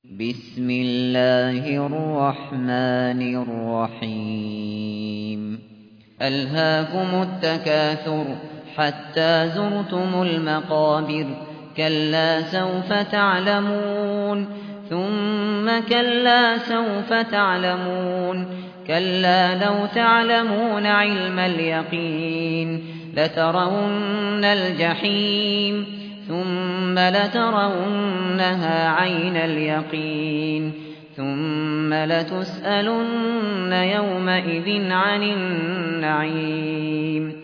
بسم الله الرحمن الرحيم ألهاكم التكاثر حتى زرتم المقابر كلا سوف تعلمون ثم كلا سوف تعلمون كلا لو تعلمون علم اليقين لترون الجحيم ثم لترونها عين اليقين ثم لتسألن يومئذ عن النعيم